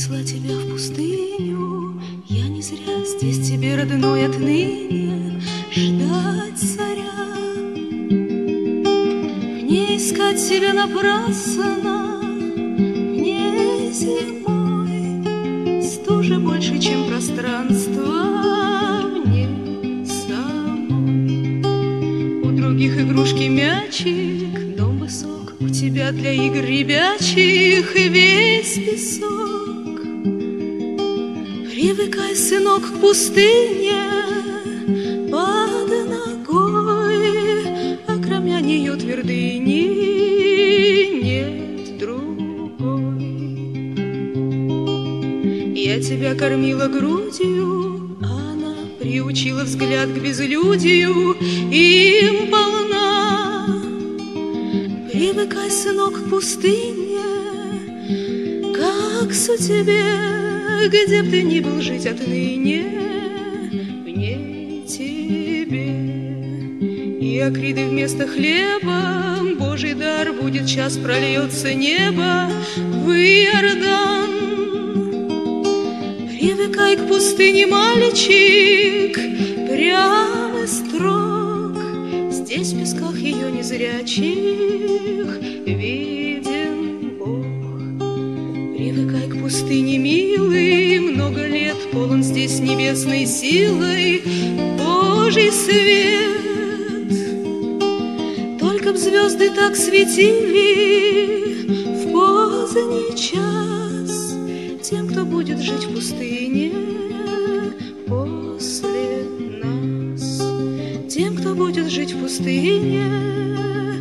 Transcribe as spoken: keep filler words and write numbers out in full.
Принесла тебя в пустыню, я не зря здесь тебе, родной, отныне ждать царя. В ней искать себя напрасно, мне зимой стужа больше, чем пространство мне самой. У других игрушки мячик, дом высок, у тебя для игр ребячих и весь песок. Привыкай, сынок, к пустыне под ногой, а кроме нее твердыни нет другой. Я тебя кормила грудью, она приучила взгляд к безлюдью, им полна. Привыкай, сынок, к пустыне, как судьбе, где б ты ни был жить отныне, в ней тебе. И акриды вместо хлеба, Божий дар будет, час прольется небо в Иордан. Привыкай к пустыне, мальчик, прямо строг, здесь в песках ее незрячих виден Бог. Привыкай к пустыне, милый, много лет полон здесь небесной силой Божий свет. Только б звезды так светили в поздний час тем, кто будет жить в пустыне после нас. Тем, кто будет жить в пустыне